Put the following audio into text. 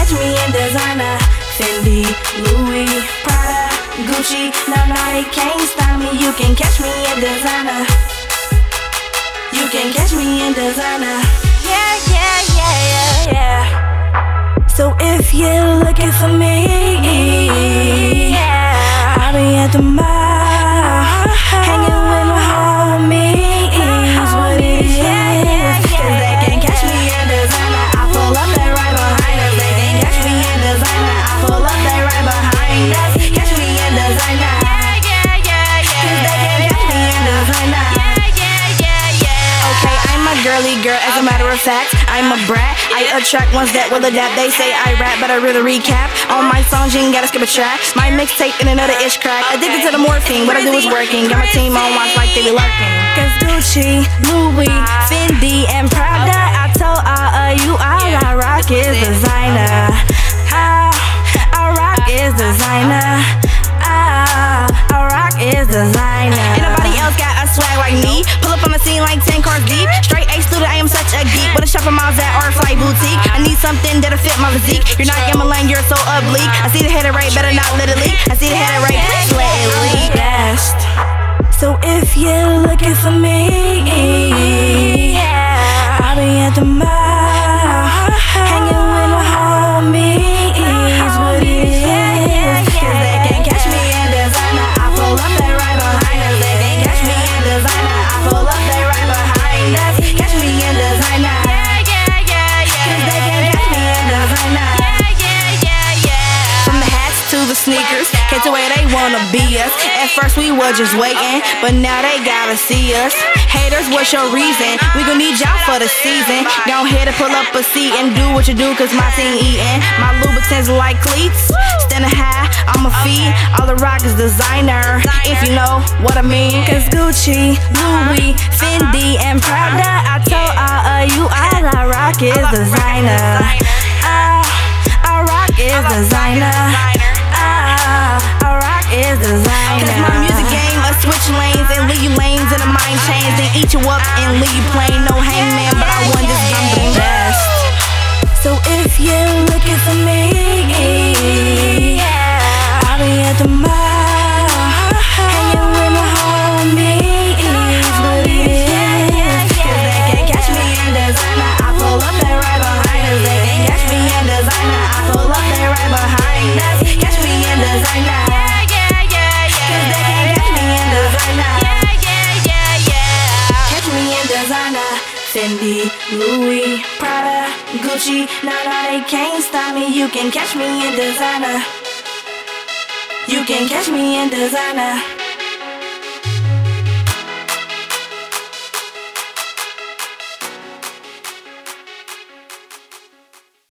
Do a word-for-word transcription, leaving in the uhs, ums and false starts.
catch me in designer. Fendi, Louis, Prada, Gucci, no, no, they can't stop me. You can catch me in designer. You can catch me in designer. Yeah, yeah, yeah, yeah, yeah. So if you're looking for me, yeah, I'll be at the mall, hanging with my homies. What it is, cause they can catch me in designer. I pull up, they right behind us. They can catch me in designer. I pull up, they right behind us. Catch me in designer. Yeah, yeah, yeah, yeah. Cause they can catch me in designer. Okay, I'm a girly girl, as a matter of fact, I'm a brat. I attract ones that will adapt. They say I rap, but I really recap. On my songs, you ain't gotta skip a track. My mixtape and another ish crack. Addicted to the morphine, what I do is working. Got my team on watch like they be lurking. Cause Gucci, Louis, Fendi, and Prada, I told all of you all I rock is designer. Ah, I rock is designer. Ah, I rock is designer. Ain't nobody else got a swag like me. Pull up on the scene like ten cars deep. Straight A student, I am such a geek. With a shopping malls at or flight boutique. I need something that'll fit my physique. You're not in my lane, you're so oblique. I see the header right, better not let it leak. I see the header right, please let it leak. Best. So if you're looking for me, yeah, I'll be at the mall, hanging with my homies. What it is, cause they can catch me in designer. I pull up, they right behind us. They can catch me in designer. I pull up, they right behind us. Catch me in designer. Yeah, yeah, yeah, yeah. Cause they can catch me in designer. Yeah, yeah, yeah, yeah. From the hats to the sneakers, catch the way they wanna be us. At first we were just waiting, but now they gotta see us. Haters, what's your reason? We gon' need y'all for the season. Go ahead and pull up a seat and do what you do, cause my team eatin'. My Louboutins like cleats, standing high on my feet. All the rock is designer, if you know what I mean. Cause Gucci, Louis, Fendi, and Prada, I told all of you all I rock is designer. Ah, I rock is designer. Ah, I rock is designer. Cause my music game, I switch lanes and leave you lanes in a mind change. Then eat you up and leave you plain. No hangman, but I won this game the best. So if you're looking for me, yeah, I'll be at the mall, hanging with my homies. What it is, cause they can catch me in designer. I pull up, they right behind us. They can catch me in designer. I pull up, they right behind us. Catch me in designer. Yeah, yeah, yeah, yeah. Cause they can catch me in designer. Yeah, yeah, yeah, yeah. Catch me in designer. Fendi, Louis, Prada, Gucci, no, no, they can't stop me. You can catch me in designer. You can catch me in designer.